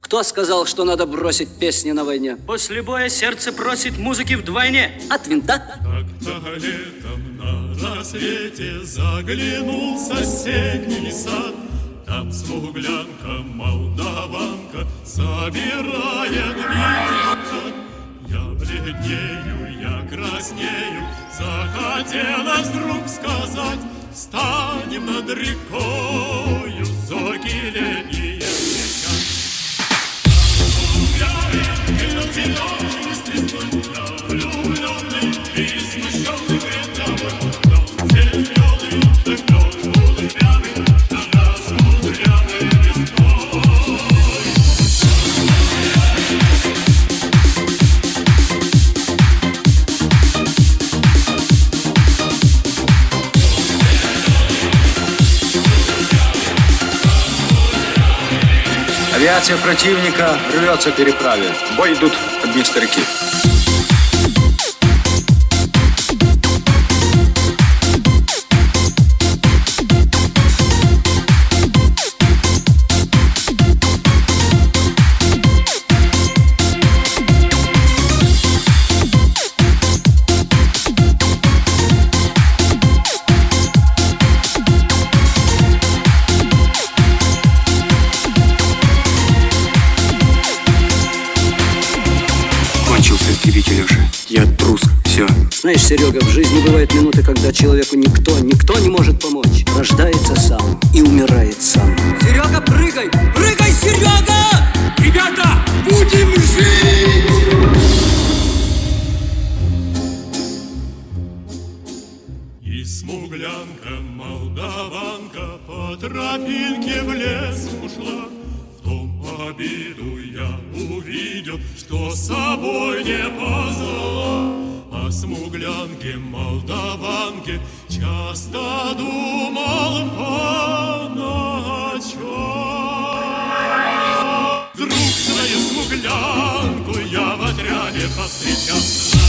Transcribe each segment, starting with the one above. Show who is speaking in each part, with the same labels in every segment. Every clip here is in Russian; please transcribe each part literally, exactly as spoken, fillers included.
Speaker 1: Кто сказал, что надо бросить песни на войне?
Speaker 2: После боя сердце просит музыки вдвойне.
Speaker 1: От винта.
Speaker 3: Как-то летом на рассвете заглянул в соседний сад. Там смуглянка, молдаванка собирает виноград. Я бледнею, я краснею, захотелось вдруг сказать: встанем над рекою, зоги летние кричат. Гуляет зеленый листвой, влюбленный и смущенный притравой. Но зеленый догнет голубями на нас мудряной весной.
Speaker 4: Авиация противника рвется к переправе. В бой идут одни старики.
Speaker 5: Кончился истребитель, Леша. Я трус. Все.
Speaker 1: Знаешь, Серега, в жизни бывают минуты, когда человеку никто, никто не может помочь. Рождается сам и умирает сам. Серега, прыгай! Прыгай, Серега!
Speaker 5: Ребята, будем жить!
Speaker 3: И смуглянка, молдаванка по тропинке в лес ушла. В том обиду я увидел, что с собой не позвала. О смуглянке, молдаванке часто думал по ночам. Вдруг свою смуглянку я в отряде повстречал.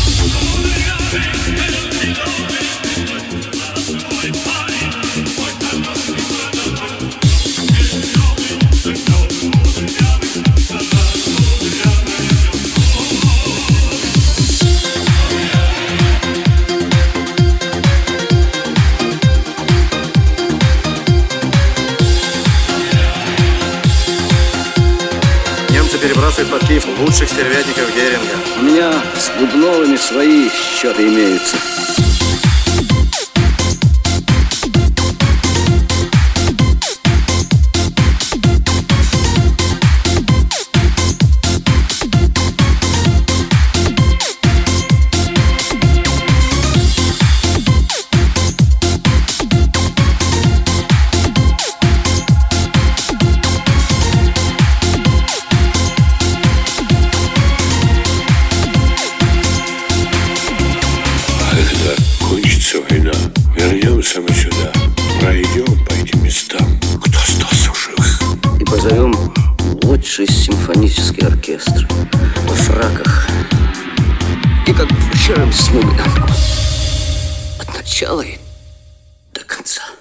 Speaker 4: Перебрасывает под Киев лучших стервятников Геринга.
Speaker 1: У меня с Бубновыми свои счеты имеются.
Speaker 5: Кончится война, вернемся мы сюда, пройдем по этим местам, кто остался в живых.
Speaker 1: И позовем лучший симфонический оркестр во фраках. И как вчера смуглянку. От начала и до конца.